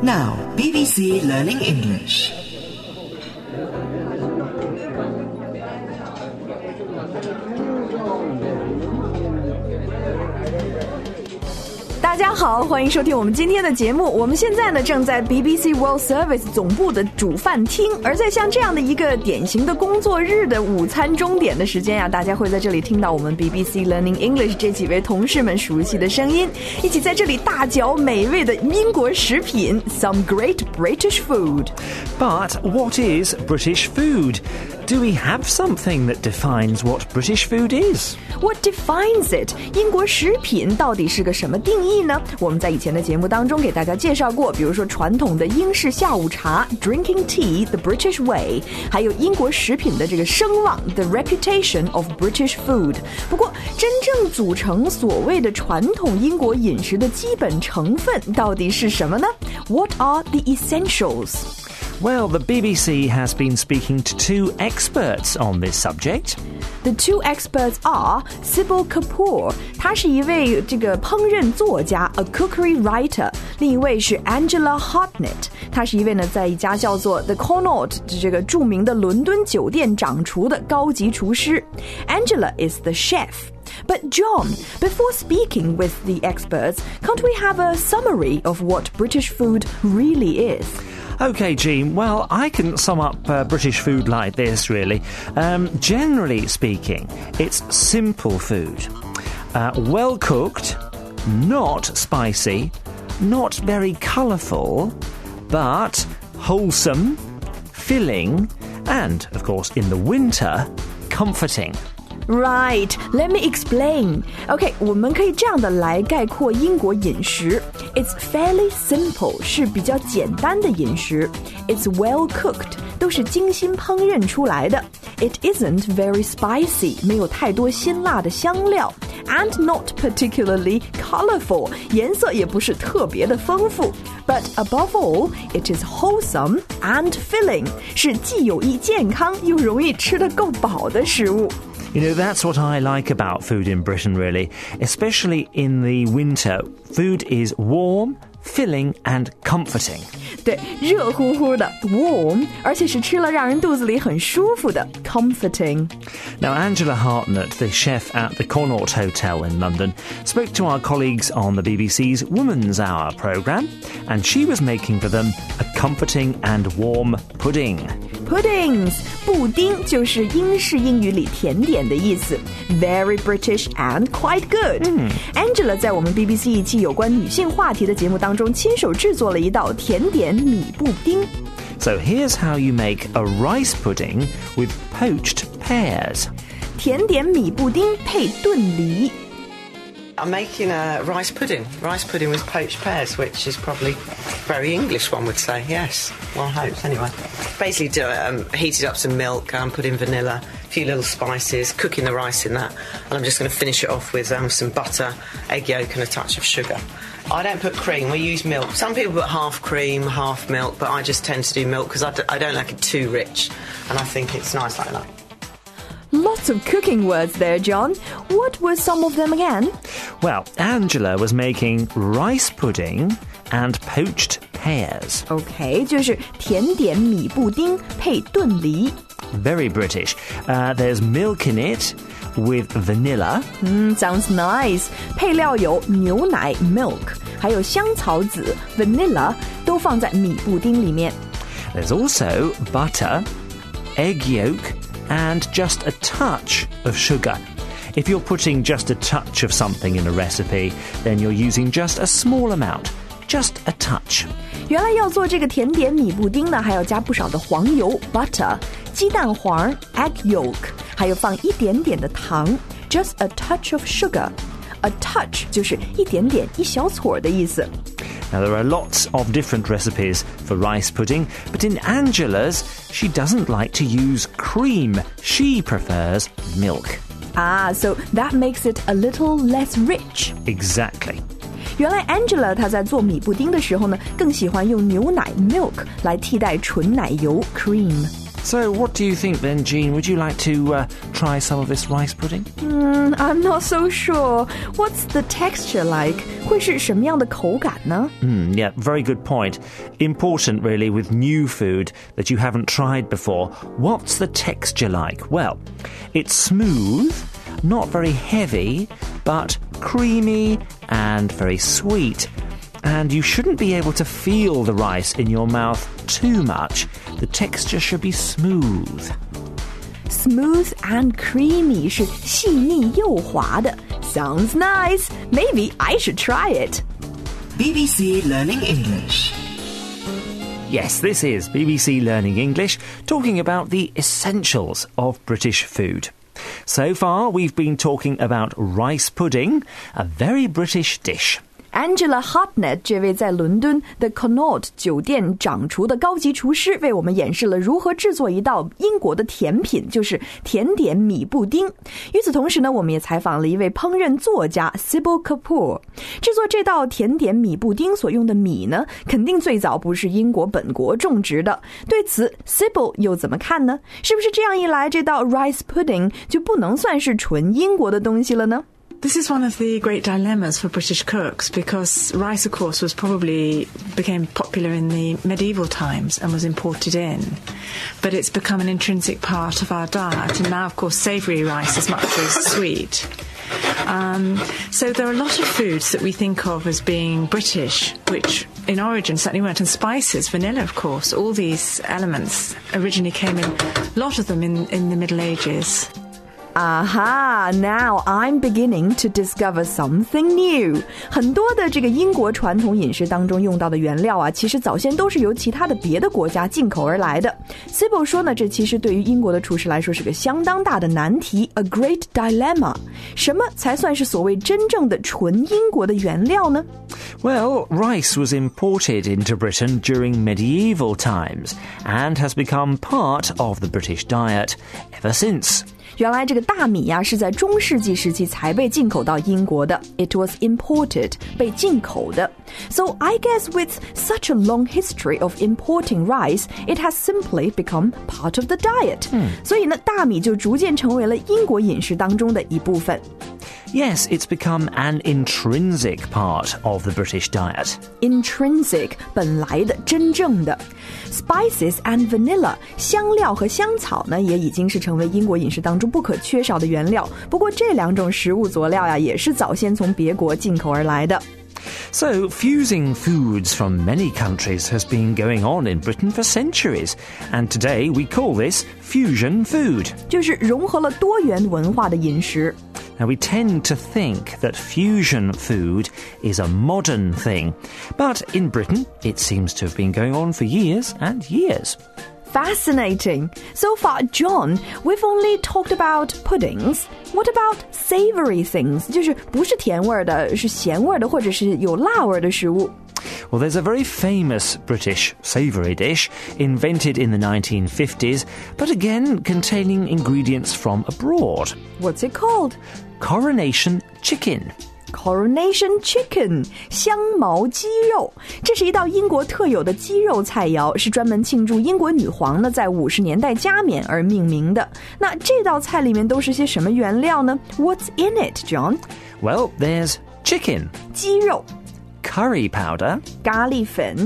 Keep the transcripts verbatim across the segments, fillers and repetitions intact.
Now, B B C Learning English. 大家好，欢迎收听我们今天的节目。我们现在呢正在 B B C World Service 总部的主饭厅，而在像这样的一个典型的工作日的午餐钟点的时间呀、啊，大家会在这里听到我们 B B C Learning English 这几位同事们熟悉的声音，一起在这里大嚼美味的英国食品 Some great British food. But what is British food? Do we have something that defines what British food is? What defines it? 英国食品到底是个什么定义呢？我们在以前的节目当中给大家介绍过，比如说传统的英式下午茶 Drinking tea the British way， 还有英国食品的这个声望 The reputation of British food。 不过真正组成所谓的传统英国饮食的基本成分到底是什么呢？ What are the essentials?Well, the B B C has been speaking to two experts on this subject. The two experts are Sybil Kapoor, 她是一位这个烹饪作家 a cookery writer. 另一位是 Angela Hartnett, 她是一位呢在一家叫做 The Connaught 这个著名的伦敦酒店掌厨的高级厨师。 Angela is the chef.But John, before speaking with the experts, can't we have a summary of what British food really is? OK, Jean, well, I can sum up uh, British food like this, really. Um, generally speaking, it's simple food. Uh, well cooked, not spicy, not very colourful, but wholesome, filling, and, of course, in the winter, comforting.Right, let me explain. OK, 我们可以这样的来概括英国饮食。It's fairly simple, 是比较简单的饮食。It's well cooked, 都是精心烹饪出来的。It isn't very spicy, 没有太多辛辣的香料。And not particularly colorful, 颜色也不是特别的丰富。But above all, it is wholesome and filling, 是既有益健康又容易吃得够饱的食物。 You know, that's what I like about food in Britain, really. Especially in the winter. Food is warm, filling and comforting. 对，热乎乎的 warm, 而且是吃了让人肚子里很舒服的 comforting. Now, Angela Hartnett, the chef at the Connaught Hotel in London, spoke to our colleagues on the B B C's Woman's Hour programme, and she was making for them a comforting and warm pudding.Puddings, 布丁就是英式英语里甜点的意思。Very British and quite good. Mm. Angela 在我们 B B C 一期有关女性话题的节目当中亲手制作了一道甜点米布丁。 So here's how you make a rice pudding with poached pears. 甜点米布丁配炖梨。 I'm making a rice pudding. Rice pudding with poached pears, which is probably very English, one would say. Yes, one hopes, anyway. Basically, do it, um, heated up some milk, um, put in vanilla, a few little spices, cooking the rice in that. And I'm just going to finish it off with um, some butter, egg yolk and a touch of sugar. I don't put cream, we use milk. Some people put half cream, half milk, but I just tend to do milk because I, d- I don't like it too rich. And I think it's nice like that.Lots of cooking words there, John. What were some of them again? Well, Angela was making rice pudding and poached pears. OK, 就是甜点米布丁配炖梨。 Very British. Uh, there's milk in it with vanilla. Mm, sounds nice. 配料有牛奶 milk, 还有香草籽 vanilla, 都放在米布丁里面。 There's also butter, egg yolk,and just a touch of sugar. If you're putting just a touch of something in a recipe, then you're using just a small amount, just a touch. 原来要做这个甜点米布丁呢，还要加不少的黄油 butter, 鸡蛋黄 egg yolk, 还有放一点点的糖 just a touch of sugar. A touch 就是一点点一小撮的意思。 Now, there are lots of different recipes for rice pudding, but in Angela's, she doesn't like to use cream. She prefers milk. Ah, so that makes it a little less rich. Exactly. 原来 Angela 她在做米布丁的时候呢，更喜欢用牛奶 milk 来替代纯奶油 cream。 So what do you think then, Jean? Would you like to uh, try some of this rice pudding? Mm, I'm not so sure. What's the texture like? 会是什么样的口感呢? Mm, yeah, very good point. Important, really, with new food that you haven't tried before. What's the texture like? Well, it's smooth, not very heavy, but creamy and very sweet. And you shouldn't be able to feel the rice in your mouth too much. The texture should be smooth. Smooth and creamy 是细腻又滑的. Sounds nice. Maybe I should try it. B B C Learning English. Yes, this is B B C Learning English, talking about the essentials of British food. So far, we've been talking about rice pudding, a very British dish. Angela Hartnett 这位在伦敦的 Connaught 酒店掌厨的高级厨师为我们演示了如何制作一道英国的甜品，就是甜点米布丁。与此同时呢，我们也采访了一位烹饪作家 Sybil Kapoor。制作这道甜点米布丁所用的米呢，肯定最早不是英国本国种植的。对此 Sybil 又怎么看呢？是不是这样一来，这道 rice pudding 就不能算是纯英国的东西了呢 ？This is one of the great dilemmas for British cooks because rice, of course, was probably became popular in the medieval times and was imported in. But it's become an intrinsic part of our diet. And now, of course, savoury rice as much as sweet. Um, so there are a lot of foods that we think of as being British, which in origin certainly weren't. And spices, vanilla, of course, all these elements originally came in, a lot of them in, in the Middle Ages. Aha, now I'm beginning to discover something new. 很多的这个英国传统饮食当中用到的原料啊，其实早先都是由其他的别的国家进口而来的。Sybil 说呢，这其实对于英国的厨师来说是个相当大的难题 ，a great dilemma. 什么才算是所谓真正的纯英国的原料呢？ Well, rice was imported into Britain during medieval times and has become part of the British diet ever since. 原来这个大米呀、啊、是在中世纪时期才被进口到英国的 It was imported 被进口的 So I guess with such a long history of importing rice It has simply become part of the diet、嗯、所以呢大米就逐渐成为了英国饮食当中的一部分 Yes, it's become an intrinsic part of the British diet. Intrinsic, 本来的，真正的。Spices and vanilla, 香料和香草呢，也已经是成为英国饮食当中不可缺少的原料。不过这两种食物佐料呀，也是早先从别国进口而来的。 So, fusing foods from many countries has been going on in Britain for centuries, and today we call this fusion food. 就是融合了多元文化的饮食。 Now, we tend to think that fusion food is a modern thing, but in Britain, it seems to have been going on for years and years. Fascinating. So far, John, we've only talked about puddings. What about savory things? 就是不是甜味的，是咸味的，或者是有辣味的食物。 Well, there's a very famous British savoury dish invented in the nineteen fifties, but again containing ingredients from abroad. What's it called? Coronation chicken. Coronation chicken, 香茅鸡肉，这是一道英国特有的鸡肉菜肴，是专门庆祝英国女皇呢在五十年代加冕而命名的。那这道菜里面都是些什么原料呢？ What's in it, John? Well, there's chicken. 鸡肉 Curry powder. 咖喱粉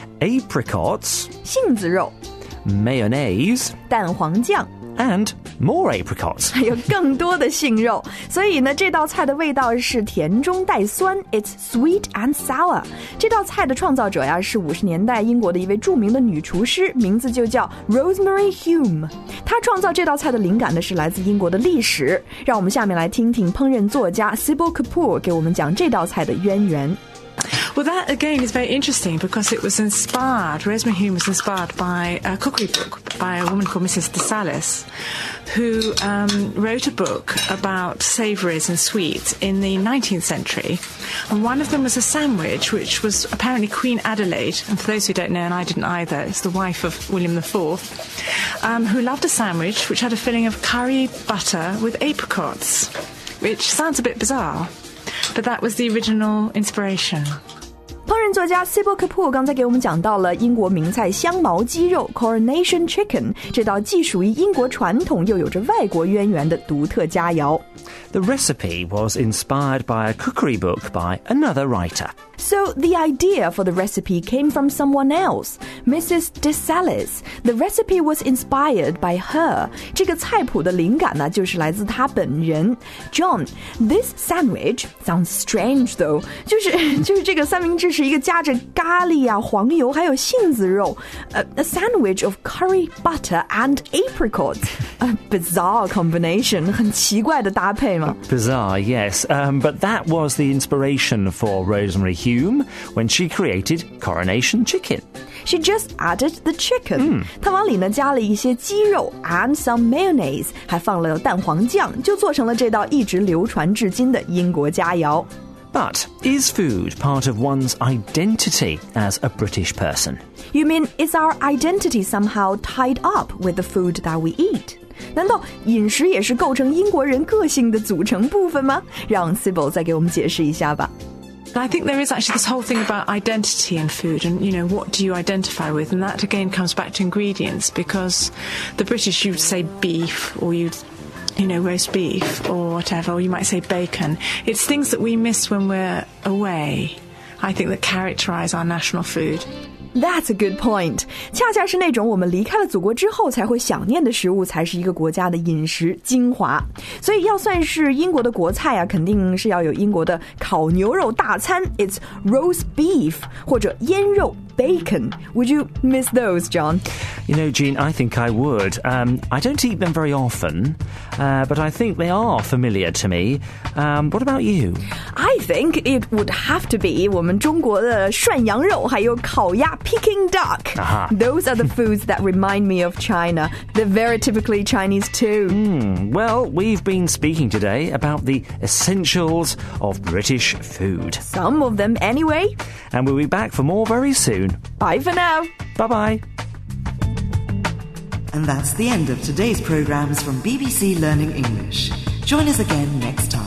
Apricots. 杏子肉 Mayonnaise. 蛋黄酱 And more apricots. 还有更多的杏肉，所以呢，这道菜的味道是甜中带酸 ，It's sweet and sour。这道菜的创造者呀，是五十年代英国的一位著名的女厨师，名字就叫 Rosemary Hume。她创造这道菜的灵感呢，是来自英国的历史。让我们下面来听听烹饪作家 Sybil Kapoor 给我们讲这道菜的渊源。 Well, that again is very interesting because it was inspired, Rosemary Hume was inspired by a cookery book by a woman called Missus DeSalis, who um, wrote a book about savouries and sweets in the nineteenth century. And one of them was a sandwich, which was apparently Queen Adelaide, and for those who don't know, and I didn't either, it's the wife of William the Fourth, um, who loved a sandwich which had a filling of curry butter with apricots, which sounds a bit bizarre. But that was the original inspiration. 烹饪人作家 Sybil Kapoor 刚才给我们讲到了英国名菜香茅鸡肉 Coronation Chicken 这道既属于英国传统又有着外国渊源的独特佳肴。 The recipe was inspired by a cookery book by another writer. So the idea for the recipe came from someone else, Missus DeSalis. The recipe was inspired by her. 这个菜谱的灵感呢，就是来自她本人。John, this sandwich sounds strange though. 就是就是这个三明治是一个夹着咖喱啊、黄油还有杏子肉 a, a sandwich of curry, butter and apricots. A bizarre combination. 很奇怪的搭配嘛。 Bizarre, yes. Um, but that was the inspiration for Rosemary Hume when she created Coronation Chicken. She just added the chicken. 她往里呢加了一些鸡肉 and some mayonnaise, 还放了蛋黄酱，就做成了这道一直流传至今的英国佳肴。 But is food part of one's identity as a British person? You mean, is our identity somehow tied up with the food that we eat? 难道饮食也是构成英国人个性的组成部分吗？让 Sybil 再给我们解释一下吧。 I think there is actually this whole thing about identity in food and, you know, what do you identify with? And that again comes back to ingredients because the British, you'd say beef or you'd, you know, roast beef or whatever, or you might say bacon. It's things that we miss when we're away, I think, that characterise our national food. That's a good point. 恰恰是那种我们离开了祖国之后才会想念的食物，才是一个国家的饮食精华。所以要算是英国的国菜啊，肯定是要有英国的烤牛肉大餐 It's roast beef 或者腌肉 bacon. Would you miss those, John? You know, Jean, I think I would. Um, I don't eat them very often, uh, but I think they are familiar to me. Um, what about you? I think it would have to be 我们中国的涮羊肉还有烤鸭Peking duck. Aha. Those are the foods that remind me of China. They're very typically Chinese too. Mm, well, we've been speaking today about the essentials of British food. Some of them anyway. And we'll be back for more very soon. Bye for now. Bye-bye. And that's the end of today's programmes from B B C Learning English. Join us again next time.